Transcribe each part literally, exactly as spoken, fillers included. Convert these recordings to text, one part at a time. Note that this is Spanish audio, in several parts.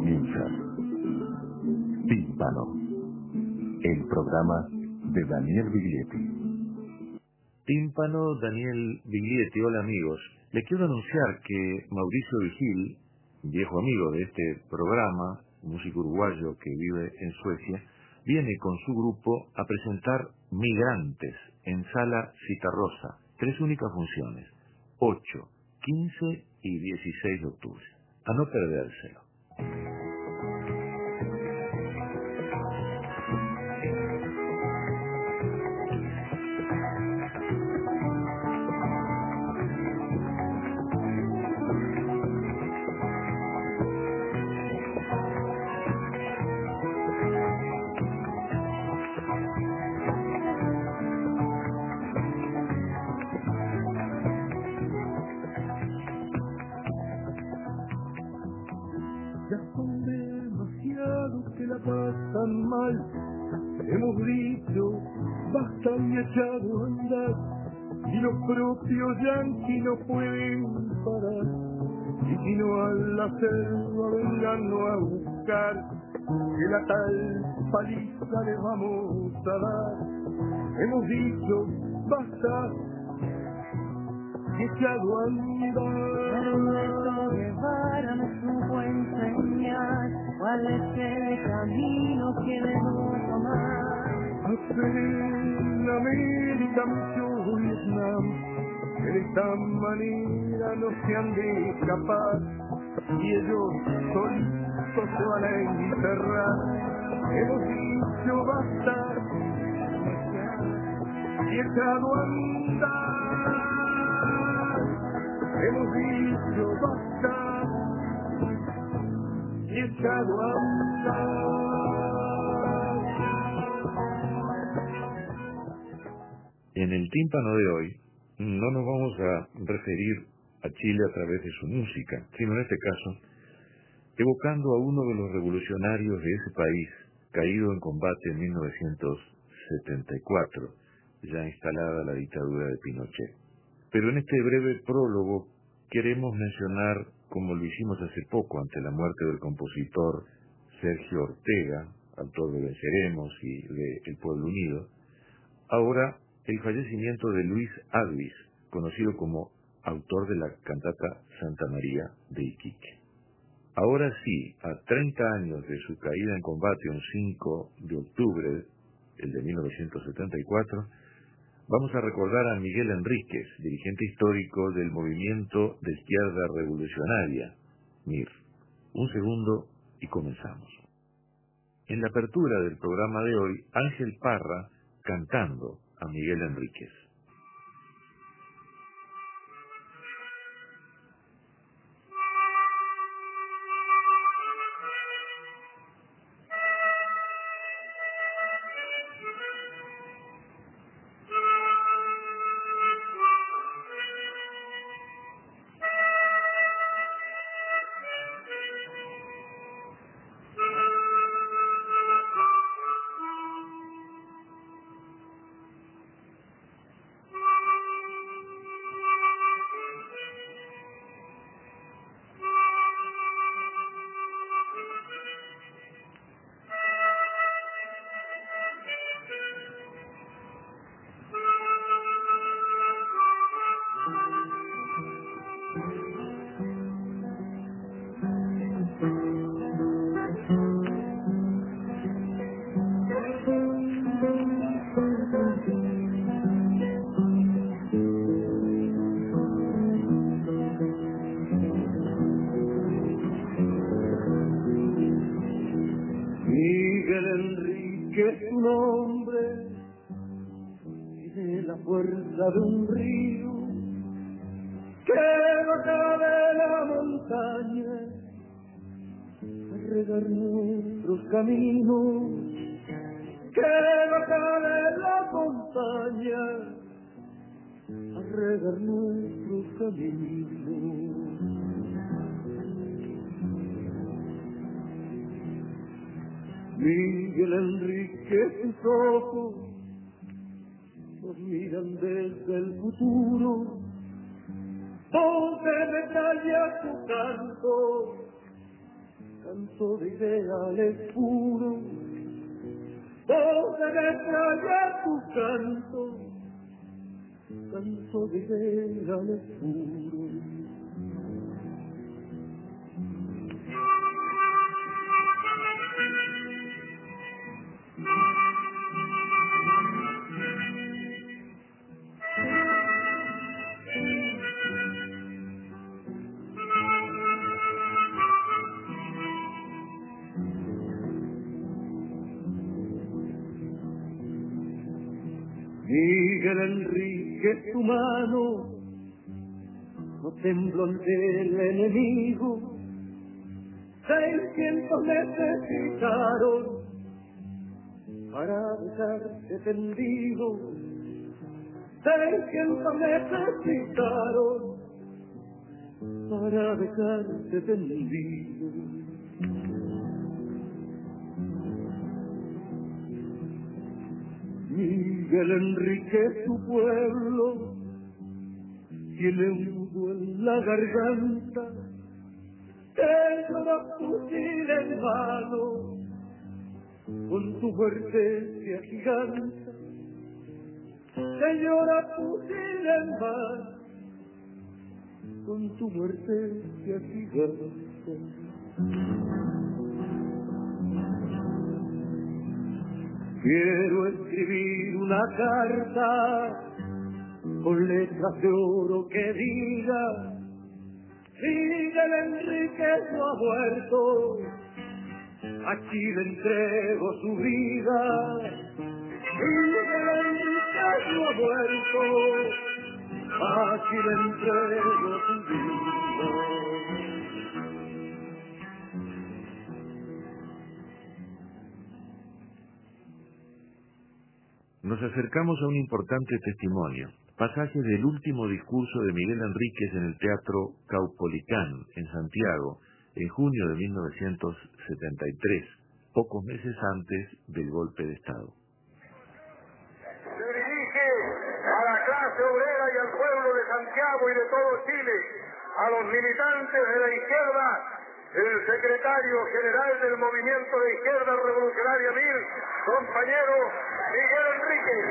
comienza Tímpano, el programa de Daniel Biglietti. Tímpano, Daniel Biglietti. Hola amigos, le quiero anunciar que Mauricio Vigil, viejo amigo de este programa, músico uruguayo que vive en Suecia, viene con su grupo a presentar Migrantes en Sala Citarrosa, tres únicas funciones, ocho, quince y dieciséis de octubre. A no perdérselo. Ya son demasiados que la pasan mal. Hemos dicho, basta y echado a andar. Y los propios yanquis no pueden parar. Y si no a la selva vengan a buscar, que la tal paliza les vamos a dar. Hemos dicho, basta y echado a andar. Ernesto Guevara me supo enseñar cuál es el camino que debo tomar. Hacer en América mucho Vietnam, de esta manera no se han de escapar, y ellos solitos se van a encerrar. Hemos dicho basta y echado a andar. Hemos dicho basta y echado a andar. En el tímpano de hoy no nos vamos a referir a Chile a través de su música, sino en este caso evocando a uno de los revolucionarios de ese país, caído en combate en mil novecientos setenta y cuatro, ya instalada la dictadura de Pinochet. Pero en este breve prólogo queremos mencionar, como lo hicimos hace poco ante la muerte del compositor Sergio Ortega, autor de Venceremos y de El Pueblo Unido, ahora el fallecimiento de Luis Advis, conocido como autor de la cantata Santa María de Iquique. Ahora sí, a treinta años de su caída en combate, un cinco de octubre, el de mil novecientos setenta y cuatro, vamos a recordar a Miguel Enríquez, dirigente histórico del Movimiento de Izquierda Revolucionaria, M I R. Un segundo y comenzamos. En la apertura del programa de hoy, Ángel Parra cantando a Miguel Enríquez. Miguel Enrique es un hombre, tiene la fuerza de un río que baja de la montaña a regar nuestros caminos, que baja de la montaña a regar nuestros caminos. Miguel Enrique, sus ojos nos miran desde el futuro, donde detalla su canto canto de ideales puros, voz de extrañar tu canto, canto de ideales puros. Miguel Enrique, tu mano no tembló ante el enemigo. Seiscientos necesitaron para dejarte tendido. Seiscientos necesitaron para dejarte tendido. Miguel Enrique, tu pueblo tiene un nudo en la garganta, tengo los fusiles en mano, con tu muerte se agiganta. Señora, fusil en mano, con tu muerte se agiganta. Quiero escribir una carta con letras de oro que diga: Miguel Enrique no ha muerto, a Chile entregó su vida. Miguel Enrique no ha muerto, a Chile entregó su vida. Nos acercamos a un importante testimonio, pasaje del último discurso de Miguel Enríquez en el Teatro Caupolicán, en Santiago, en junio de mil novecientos setenta y tres, pocos meses antes del golpe de Estado. Se dirige a la clase obrera y al pueblo de Santiago y de todo Chile, a los militantes de la izquierda, el secretario general del Movimiento de Izquierda Revolucionaria Mil, compañero Miguel Enríquez.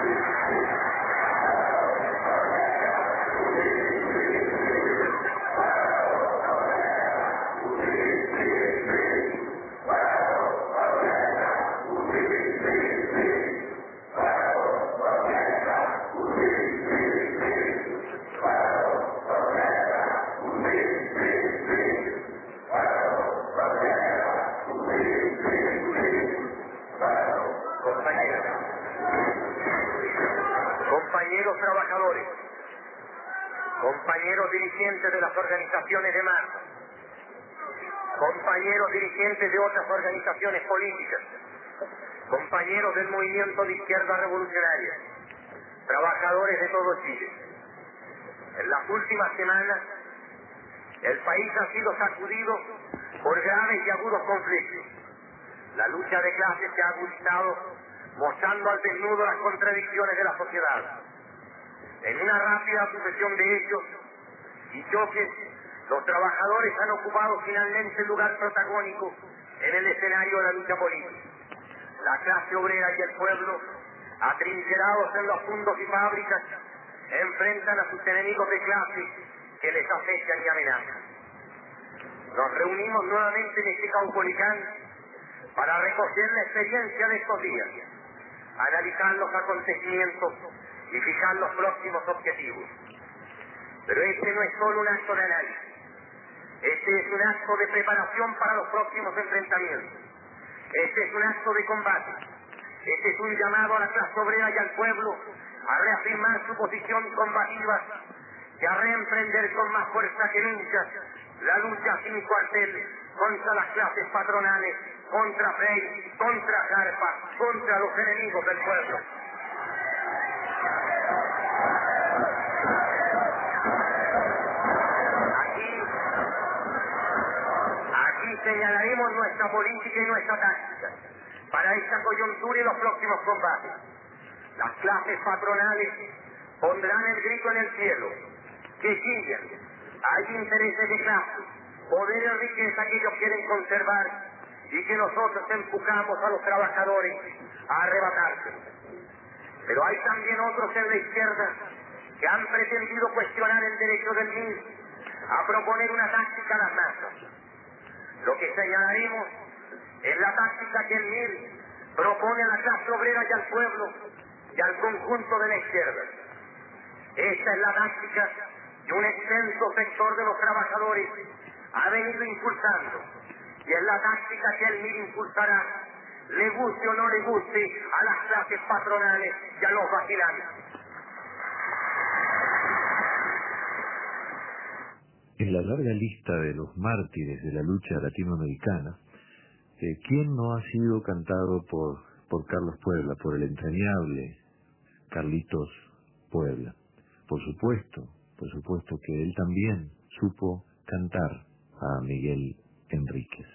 Compañeros trabajadores, compañeros dirigentes de las organizaciones de masa, compañeros dirigentes de otras organizaciones políticas, compañeros del movimiento de izquierda revolucionaria, trabajadores de todo Chile. En las últimas semanas, el país ha sido sacudido por graves y agudos conflictos. La lucha de clases se ha agudizado, mostrando al desnudo las contradicciones de la sociedad. En una rápida sucesión de hechos y choques, los trabajadores han ocupado finalmente el lugar protagónico en el escenario de la lucha política. La clase obrera y el pueblo, atrincherados en los fundos y fábricas, enfrentan a sus enemigos de clase que les acechan y amenazan. Nos reunimos nuevamente en este Caupolicán para recoger la experiencia de estos días, analizar los acontecimientos y fijar los próximos objetivos. Pero este no es solo un acto de análisis, este es un acto de preparación para los próximos enfrentamientos, este es un acto de combate, este es un llamado a la clase obrera y al pueblo a reafirmar su posición combativa y a reemprender con más fuerza que nunca la lucha sin cuartel contra las clases patronales, contra Frey, contra Jarpa, contra los enemigos del pueblo. Aquí, aquí señalaremos nuestra política y nuestra táctica para esta coyuntura y los próximos combates. Las clases patronales pondrán el grito en el cielo, que chillen. Hay intereses de clase, poder y riqueza que ellos quieren conservar y que nosotros empujamos a los trabajadores a arrebatárselo. Pero hay también otros en la izquierda que han pretendido cuestionar el derecho del M I R a proponer una táctica a las masas. Lo que señalaremos es la táctica que el M I R propone a la clase obrera y al pueblo y al conjunto de la izquierda. Esta es la táctica que un extenso sector de los trabajadores ha venido impulsando y es la táctica que el M I R impulsará, le guste o no le guste a las clases patronales y a los vacilantes. En la larga lista de los mártires de la lucha latinoamericana, eh, ¿quién no ha sido cantado por, por Carlos Puebla, por el entrañable Carlitos Puebla? Por supuesto, por supuesto que él también supo cantar a Miguel Enríquez.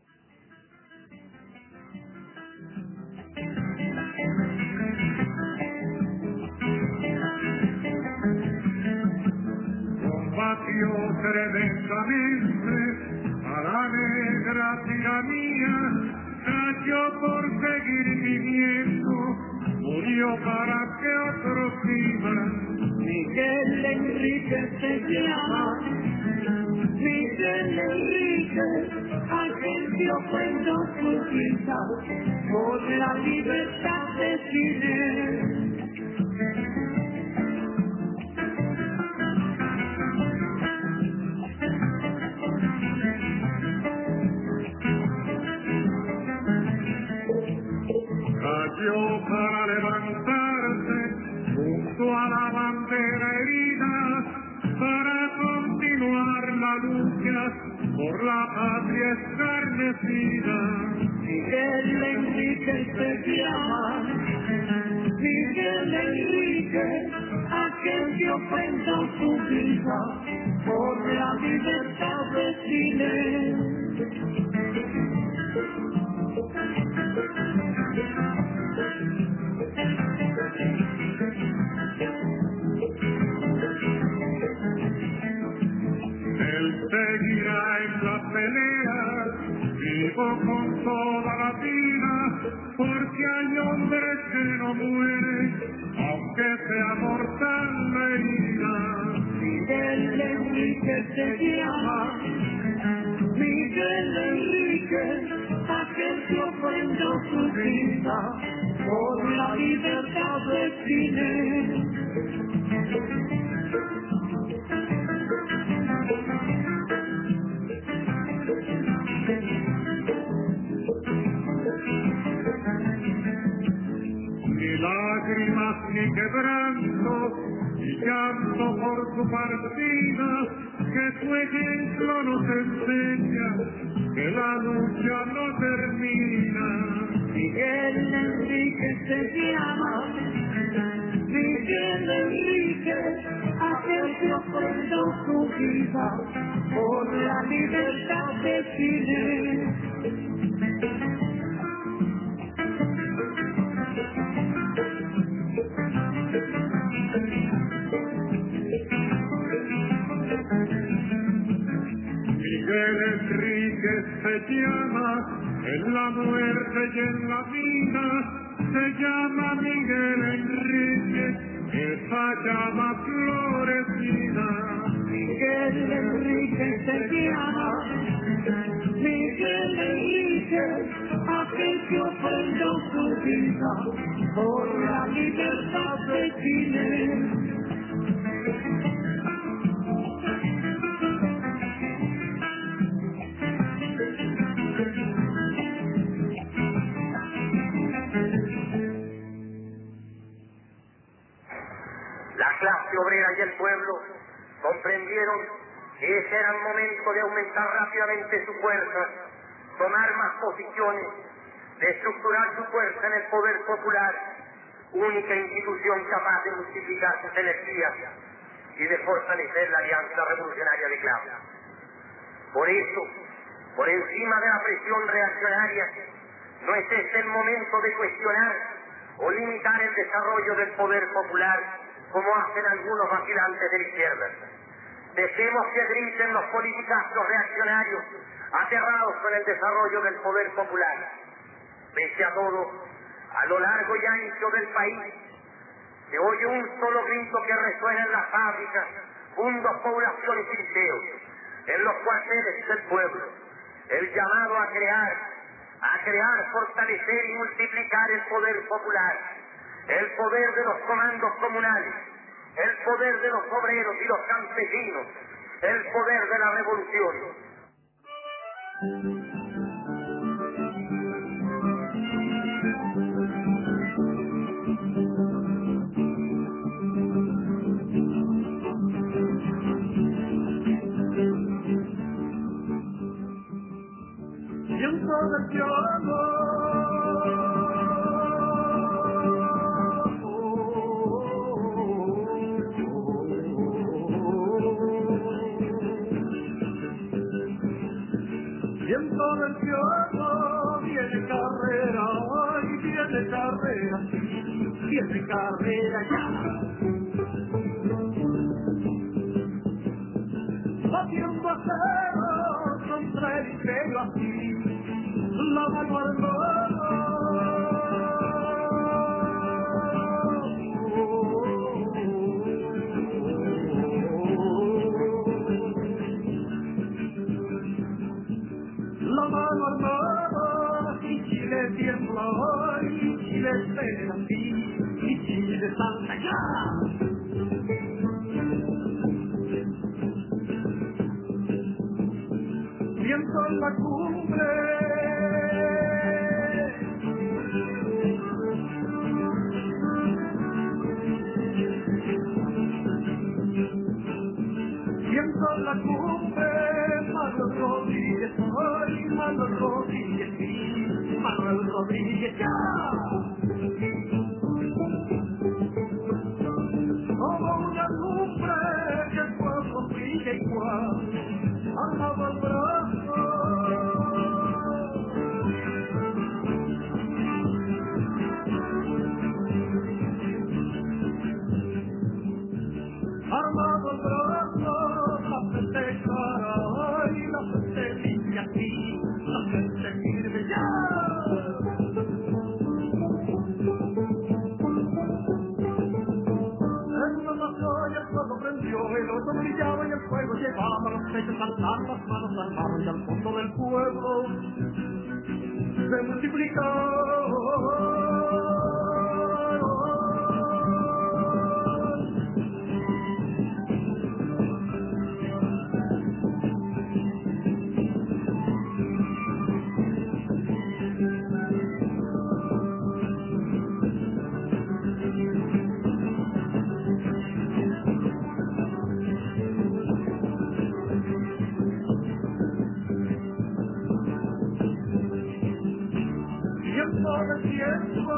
Combatió tremendamente a la negra tiranía, cayó por seguir viviendo, murió para que otros vivan. Miguel Enríquez se llama, Miguel Enríquez, aquel que ofrendó su vida por la libertad de Chile. Cayó para levantarse junto a la bandera herida, para continuar la lucha por la patria escarnecida. Miguel Enríquez se llama, Miguel Enríquez, aquel que ofrendó su vida por la libertad de Chile. Él seguirá en la pelea, vivo con toda la vida, porque hay hombres que no mueren, aunque sea mortal la herida. Miguel Enríquez se llama, Miguel Enríquez, aquel que ofrendó su vida por la libertad de Chile. Ni lágrimas ni quebranto, y llanto por su partida, que su ejemplo nos enseña que la lucha no termina. Miguel Enríquez se llama, Miguel Enríquez, aquel que ofrendó su vida por la libertad de Chile. Miguel Enríquez se llama, en la muerte y en la vida, se llama Miguel Enríquez, esa llama florecida. Miguel Enríquez se llama, Miguel Enríquez, aquel que ofrendó su vida por la libertad de Chile. La clase obrera y el pueblo comprendieron que ese era el momento de aumentar rápidamente su fuerza, tomar más posiciones, de estructurar su fuerza en el poder popular, única institución capaz de multiplicar sus energías y de fortalecer la alianza revolucionaria de clase. Por eso, por encima de la presión reaccionaria, no es este el momento de cuestionar o limitar el desarrollo del poder popular como hacen algunos vacilantes de la izquierda. Dejemos que griten los politicazos reaccionarios, aterrados con el desarrollo del poder popular. Pese a todo, a lo largo y ancho del país, se oye un solo grito que resuena en las fábricas, fundos, poblaciones y liceos, en los cuarteles del pueblo. El llamado a crear, a crear, fortalecer y multiplicar el poder popular, el poder de los comandos comunales, el poder de los obreros y los campesinos, el poder de la revolución. Viento del piano, viento del piano, viene carrera, y viene carrera, viene carrera ya. Haciendo acero contra el imperio así, la mano al la mano armada, y Chile tiembla, y Chile espera así, y Chile salta ya. Viento en la cumbre, viento en la cumbre, Manuel Rodríguez, ay, Manuel Rodríguez, sí, Manuel Rodríguez, ya. Como una cumbre que el pueblo sigue igual, armado al brazo. Armado el brazo, la frente cara, y la frente limpia aquí, la frente firme ya. En una nación el fuego prendió, el otro brillaba y el fuego llevaba los pechos saltando, las manos armadas y al fondo del pueblo se multiplicó. Tiempo de tiempo.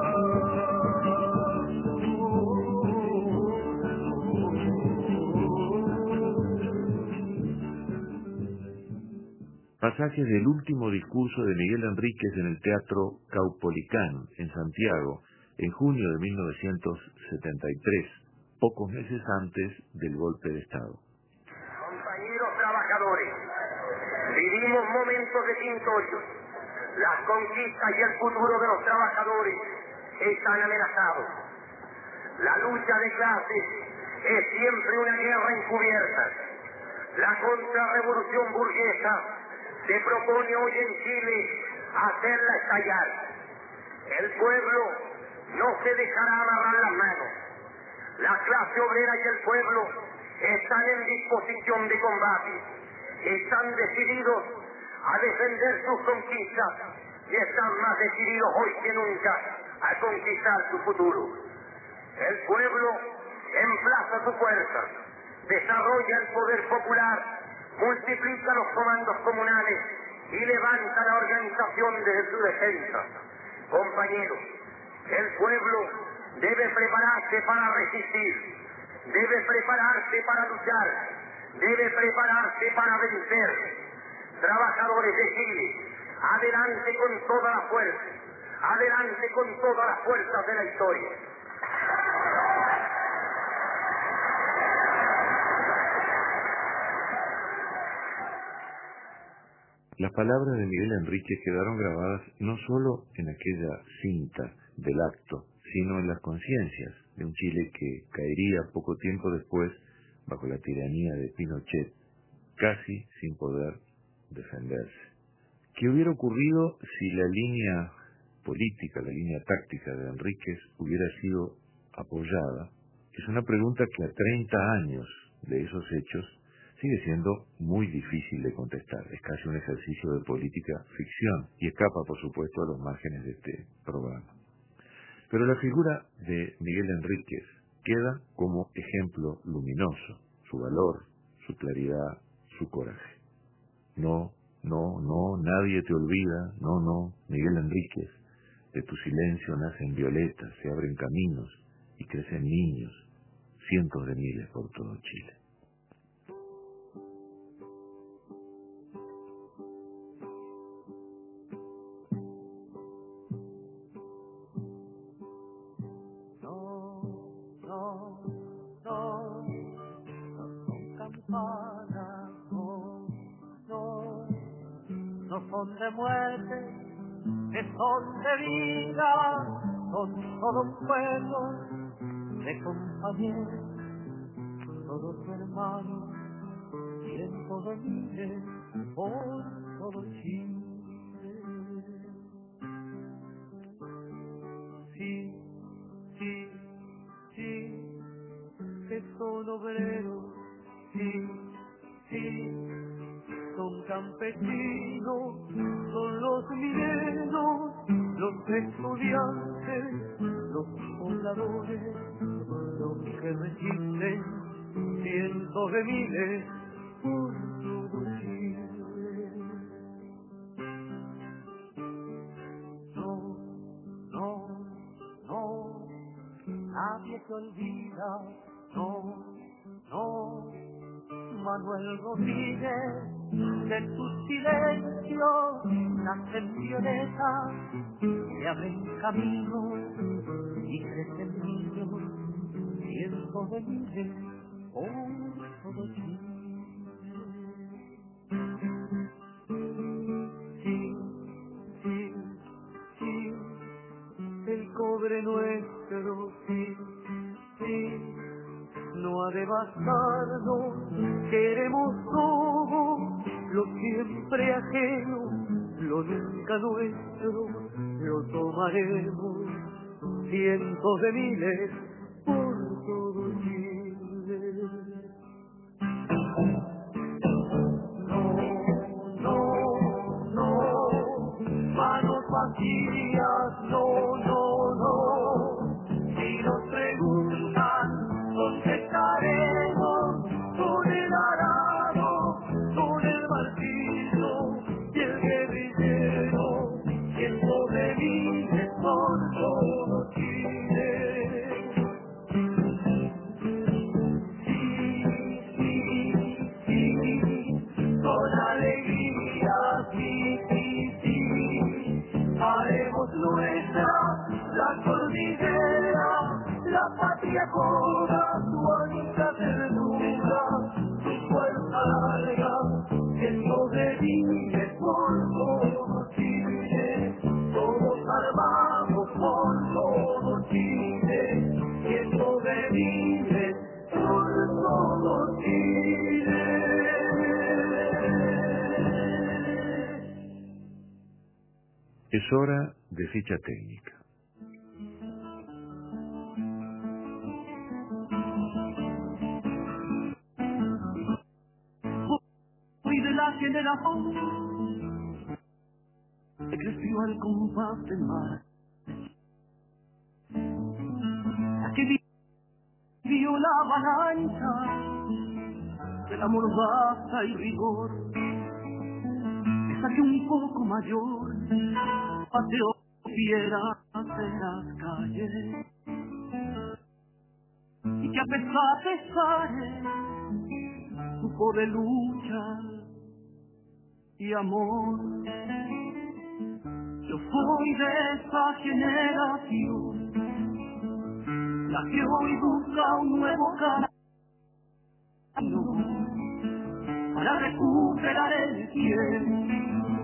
Pasajes del último discurso de Miguel Enríquez en el Teatro Caupolicán, en Santiago, en junio de mil novecientos setenta y tres, pocos meses antes del golpe de Estado. Compañeros trabajadores, vivimos momentos de quintollo. Las conquistas y el futuro de los trabajadores están amenazados. La lucha de clases es siempre una guerra encubierta. La contrarrevolución burguesa se propone hoy en Chile hacerla estallar. El pueblo no se dejará amarrar las manos. La clase obrera y el pueblo están en disposición de combate. Están decididos a defender sus conquistas y están más decididos hoy que nunca a conquistar su futuro. El pueblo emplaza su fuerza, desarrolla el poder popular, multiplica los comandos comunales y levanta la organización desde su defensa. Compañeros, el pueblo debe prepararse para resistir, debe prepararse para luchar, debe prepararse para vencer. Trabajadores de Chile, adelante con toda la fuerza, adelante con todas las fuerzas de la historia. Las palabras de Miguel Enríquez quedaron grabadas no solo en aquella cinta del acto, sino en las conciencias de un Chile que caería poco tiempo después bajo la tiranía de Pinochet, casi sin poder defenderse. ¿Qué hubiera ocurrido si la línea política, la línea táctica de Enríquez hubiera sido apoyada? Es una pregunta que a treinta años de esos hechos sigue siendo muy difícil de contestar. Es casi un ejercicio de política ficción y escapa, por supuesto, a los márgenes de este programa. Pero la figura de Miguel Enríquez queda como ejemplo luminoso, su valor, su claridad, su coraje. No, no, no, nadie te olvida, no, no, Miguel Enríquez, de tu silencio nacen violetas, se abren caminos y crecen niños, cientos de miles por todo Chile. No son de muerte, que son de vida, son todo un pueblo de compañeros, todos hermanos, cientos de miles por todo Chile. Sí, sí, sí, que son obreros, sí, sí, son campesinos, son los mineros, los estudiantes, los pobladores, los que resisten cientos de miles por todo Chile. No, no, no, nadie se olvida, no, no, Manuel Rodríguez, de tu silencio nacen violetas, se abren caminos y crecen niños, cientos de miles por todo Chile. Sí, sí, sí, el cobre nuestro, sí, sí, no ha de bastarnos, queremos todo, lo siempre ajeno, lo nunca nuestro, lo tomaremos, cientos de miles por todo Chile. No, no, no, manos vacías, no, no, no, si nos preguntan, contestaremos con el arado, con el martillo y el guerrillero, quien sobrevive por todo Chile. Sí, sí, sí, con alegría, sí, sí, sí, haremos nuestra la cordillera, la patria toda, su ancha ternura, su fuerza larga, que sobrevive por todo Chile, todos armados por todo Chile, que sobrevive por todo Chile. Es hora de ficha técnica. Fui de la generación que creció al compás del mar, la que vivió la avalancha del amor baja y rigor, esa que un poco mayor pateó piedras en las calles y que a pesar de pesares supo de lucha y amor. Yo soy de esa generación, la que hoy busca un nuevo camino para recuperar el tiempo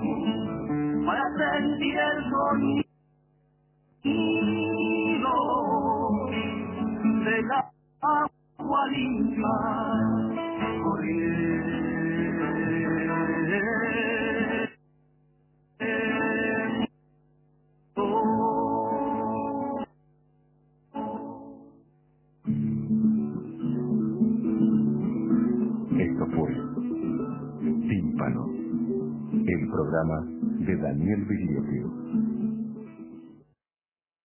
del agua limpia Esto fue Tímpano, el programa de Daniel Biglietti.